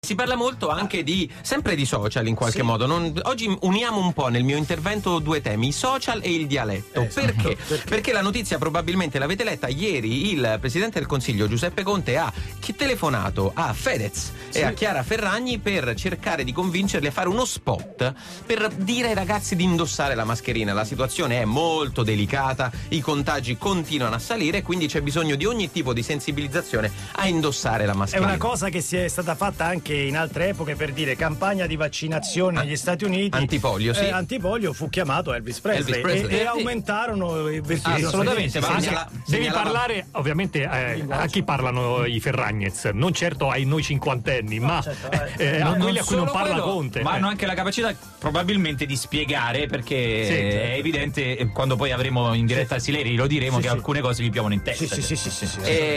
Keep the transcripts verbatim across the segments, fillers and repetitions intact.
Si parla molto anche di, sempre di social in qualche sì. modo. Non, oggi uniamo un po' nel mio intervento due temi, i social e il dialetto. Eh, perché? perché? Perché la notizia probabilmente l'avete letta ieri, il Presidente del Consiglio Giuseppe Conte ha telefonato a Fedez sì. e a Chiara Ferragni per cercare di convincerli a fare uno spot per dire ai ragazzi di indossare la mascherina. La situazione è molto delicata, i contagi continuano a salire, quindi c'è bisogno di ogni tipo di sensibilizzazione a indossare la mascherina. È una cosa che si è stata fatta anche in altre epoche, per dire campagna di vaccinazione negli Stati Uniti. Antipolio, sì. Eh, Antipolio fu chiamato Elvis Presley, Elvis Presley. E, e aumentarono i ah, assolutamente, ma segnala, devi segnalava... parlare ovviamente eh, a chi parlano i Ferragnez, non certo ai noi cinquantenni, ma no, certo, eh, eh, a quelli a cui non parla quello, Conte. Ma eh. hanno anche la capacità probabilmente di spiegare, perché sì, è evidente, quando poi avremo in diretta sì. Sileri lo diremo, sì, che sì. alcune cose gli piovono in testa. Sì, sì, sì, sì, sì, sì.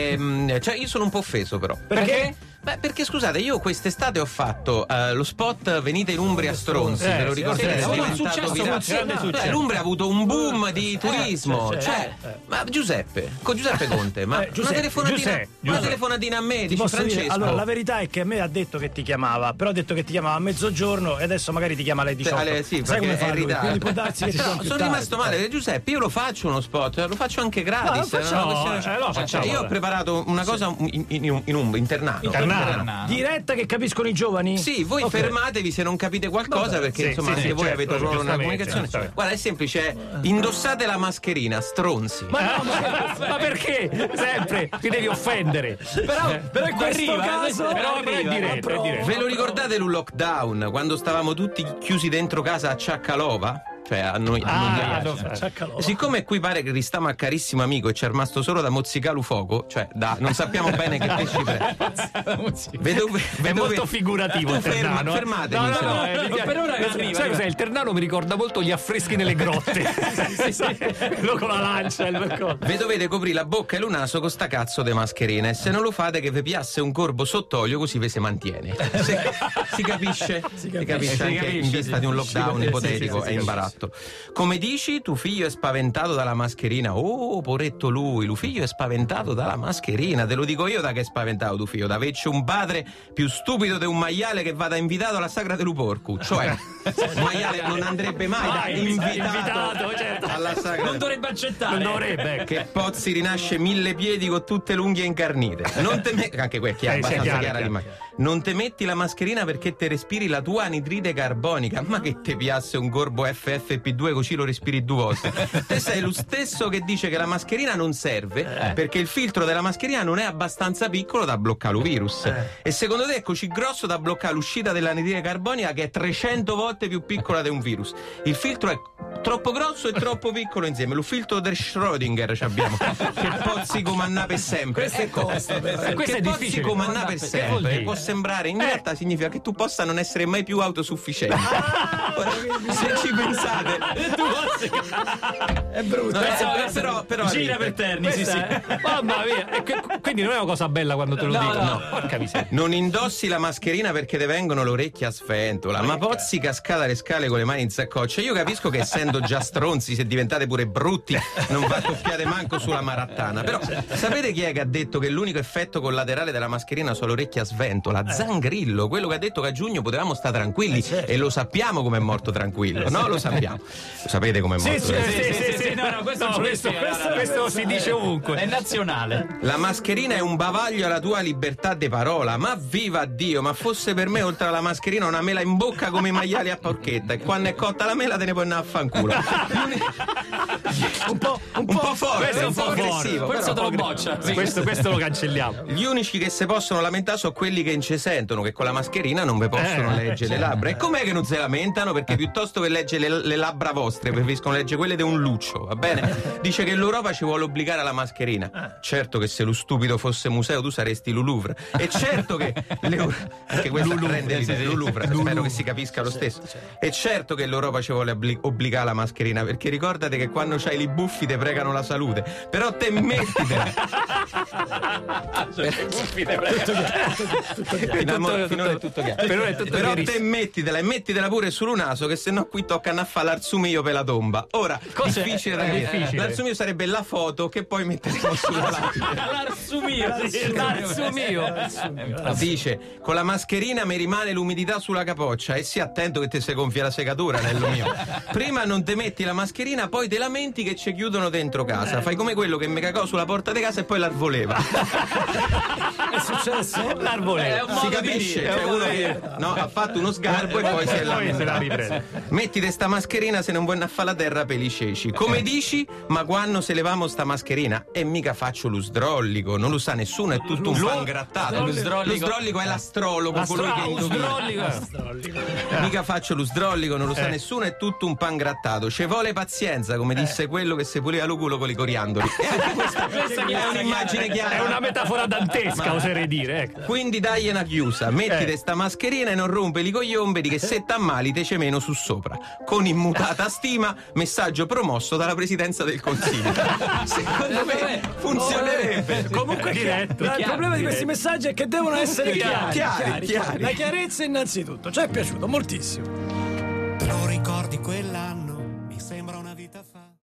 E, cioè io sono un po' offeso però. Perché? Perché? Beh, perché scusate, io quest'estate ho fatto uh, lo spot Venite in Umbria Stronzi, eh, ve lo sì, ricordate? sì, È sì, diventato virale. Cioè, l'Umbria ha avuto un boom di turismo. Certo, cioè, certo. ma Giuseppe, con Giuseppe Conte, ma eh, Giuseppe, una telefonatina, Giuseppe, una Giuseppe. telefonatina a me, Ti dici posso Francesco. Dire, allora, la verità è che a me ha detto che ti chiamava, però ha detto che ti chiamava a mezzogiorno e adesso magari ti chiama alle diciotto. Ale, sì, sai come fa lui? Quindi può darsi che ti no, sono rimasto male, perché Giuseppe, io lo faccio uno spot, lo faccio anche gratis. No, facciamo, no, questione... eh, lo facciamo, io ho preparato una cosa in, in, in, in Umbria, internato. internato. Diretta che capiscono i giovani? Sì, voi okay. fermatevi se non capite qualcosa. Vabbè, perché sì, insomma sì, anche sì, voi certo, avete proprio una comunicazione. Certo. Guarda, è semplice, indossate la mascherina, stronzi. Ma no, ma, ma perché? Sempre ti devi offendere. Però, eh. però in questo arriva, caso però, però è diretto, è diretto. Ve lo ricordate il lockdown, quando stavamo tutti chiusi dentro casa a Ciaccalova? Cioè a noi, a ah, noi no, siccome qui pare che ristiamo a carissimo amico e c'è rimasto solo da mozzicare fuoco, cioè da non sappiamo bene che pesci prende. Vedo, vedo, è molto figurativo il ferma, Ternano. Fermatemi. No, no, no, eh, per ora arriva. Sai cos'è? Il Ternano mi ricorda molto gli affreschi nelle grotte. sì, sì, quello con la lancia. Il vi dovete coprire la bocca e il naso con sta cazzo de mascherina, e se non lo fate che vi piasse un corvo sott'olio, così vi si mantiene. Si, si capisce? Si capisce, si capisce anche capisce, in vista sì, di un lockdown sì, ipotetico sì, sì, e imbarazzo. Come dici, tuo figlio è spaventato dalla mascherina. Oh, poretto lui, lui figlio è spaventato dalla mascherina. Te lo dico io da che è spaventato tuo figlio, da averci un padre più stupido di un maiale che vada invitato alla sagra dell'Uporcu. Cioè, un maiale non andrebbe mai da invitato, invitato certo. alla sagra. Non dovrebbe accettare. Non dovrebbe. Che Pozzi rinasce mille piedi con tutte le unghie incarnite. Non te me- anche quel che è abbastanza chiaro, chiara chiaro. Non te metti la mascherina perché te respiri la tua anidride carbonica. Ma che te piasse un corbo F F P due così lo respiri due volte. Te sei lo stesso che dice che la mascherina non serve eh. perché il filtro della mascherina non è abbastanza piccolo da bloccare il virus. Eh. E secondo te è così grosso da bloccare l'uscita dell'anidride carbonica, che è trecento volte più piccola di un virus. Il filtro è troppo grosso e troppo piccolo insieme. Lo filtro del Schrödinger abbiamo che pozzi comandare per sempre. Questo è costo, che questo è pozzi comandare per sempre può sembrare, in realtà eh. significa che tu possa non essere mai più autosufficiente. Ah, se ci pensate è brutto, no, eh, eh, però, però gira per terni, sì, sì. Mamma mia, e que- quindi non è una cosa bella quando te lo no, dico. No, no. Porca miseria. Non indossi la mascherina perché te vengono le orecchie a sventola, ma pozzi cascata le scale con le mani in saccoccia. Io capisco che essendo già stronzi, se diventate pure brutti, non va tocchiate manco sulla marattana. Però sapete chi è che ha detto che l'unico effetto collaterale della mascherina sono le orecchie a sventola? Zangrillo, quello che ha detto che a giugno potevamo stare tranquilli, e lo sappiamo come è morto tranquillo, no? Lo sappiamo. Lo sapete come è morto? Sì, sì, sì, sì, sì, no, no, questo, no, questo, questo, questo, questo si dice ovunque. È nazionale. La mascherina è un bavaglio alla tua libertà di parola. Ma viva Dio, ma fosse per me oltre alla mascherina una mela in bocca come i maiali a porchetta, e quando è cotta la mela te ne puoi andare a fanculo. un po', un un po', po' forte, questo è un po' aggressivo. Questo te però. lo boccia. Sì. Questo, questo lo cancelliamo. Gli unici che si possono lamentare sono quelli che non ci sentono, che con la mascherina non vi possono Eh, leggere le labbra. E com'è che non si lamentano? Perché piuttosto che leggere le, le labbra vostre preferiscono leggere quelle di un luccio, va bene? Dice che l'Europa ci vuole obbligare alla mascherina. Certo che se lo stupido fosse museo tu saresti il Louvre. E certo che anche questa prende l'idea, Louvre, spero che si capisca lo stesso. E certo che l'Europa ci vuole obbligare alla mascherina, perché ricordate che quando c'hai i buffi, te pregano la salute. Però te mettitela. Finora è tutto chiaro. Però, è tutto Però te mettitela e mettitela pure sul naso, che sennò qui toccano a fare l'arsumio per la tomba. Ora, Cos'è? difficile da capire. L'arsumio sarebbe la foto che poi metteremo sulla lapide. L'arsumio, sì, l'arsumio. Dice, con la mascherina mi rimane l'umidità sulla capoccia e sii attento che te si gonfia la segatura, nello mio. Prima non te metti la mascherina, poi te lamenti che ci chiudono dentro casa. Fai come quello che mi cagò sulla porta di casa e poi l'arvoleva. È successo? L'arvoleva. Si capisce? C'è uno che no, ha fatto uno sgarbo e poi se la riprende. Mettite sta mascherina se non vuoi a fare la terra per i ceci. Come dici? Ma quando se levamo sta mascherina e mica faccio lo sdrollico, non lo sa nessuno, è tutto un pangrattato. Lo sdrollico, lo sdrollico è l'astrologo, colui che indovina. Mica faccio lo sdrollico, non lo sa nessuno, è tutto un pangrattato. Ci vuole pazienza, come disse quello che se puleva lo culo con i coriandoli. Questa, questa è un'immagine chiara. È una metafora dantesca, Ma, oserei dire. Ecco. Quindi dai una chiusa, mettite eh. sta mascherina e non rompe li cogliomberi che se t'ammali te c'è meno su sopra. Con immutata stima, messaggio promosso dalla Presidenza del Consiglio. Secondo me funzionerebbe. Comunque diretto. Il problema di questi messaggi è che devono essere chiari. Chiari, chiari, chiari. La chiarezza innanzitutto, ci è piaciuto moltissimo. Però ricordi quell'anno, mi sembra una vita fa.